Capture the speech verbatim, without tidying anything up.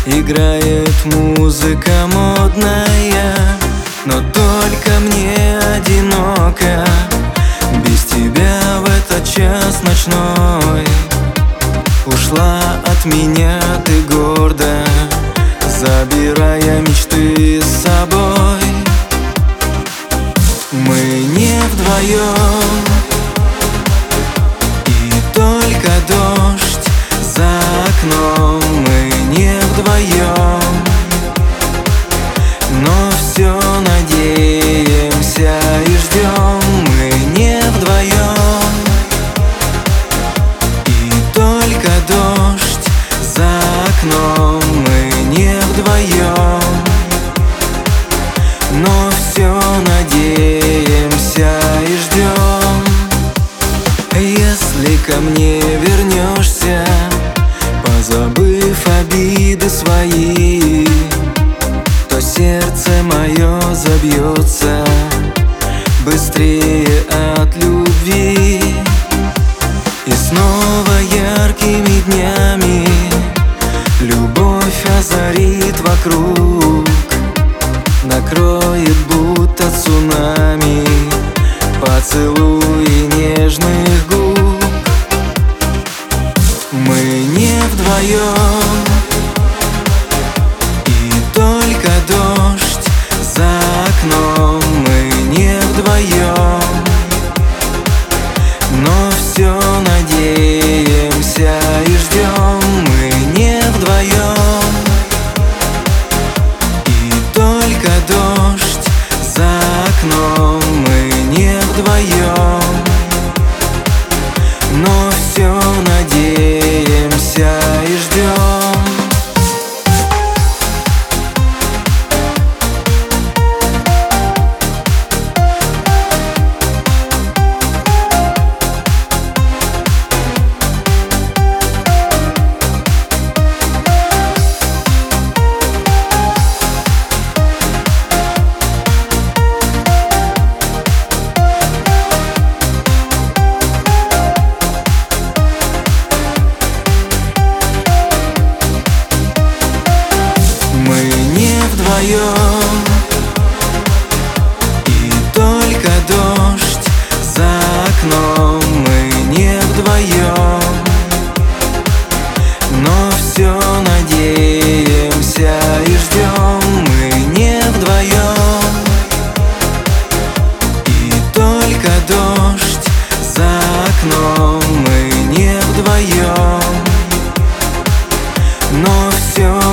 Играет музыка модная, но только мне одиноко. Без тебя в этот час ночной ушла от меня ты гордо, забирая мечты с собой. Мы не вдвоем, и только дождь за окном. Мы не вдвоем, но все надеемся и ждем. Мы не вдвоем, и только дождь за окном. Мы не вдвоем, но все надеемся и ждем. Если ко мне вернешься, позабыв обиды свои, то сердце мое забьется быстрее от любви. И снова яркими днями любовь озарит вокруг, накроет будто цунами поцелуи нежных губ. Мы не вдвоем, и только дождь за окном. Мы не вдвоем, но все надеемся и ждем. Мы не вдвоем, и только дождь за окном. Мы не вдвоем, но все надеемся и ждем. Мы не вдвоем, и только дождь за окном. Мы не вдвоем, но все надеемся и ждем. Мы не вдвоем, и только дождь за окном. Мы не вдвоем, но все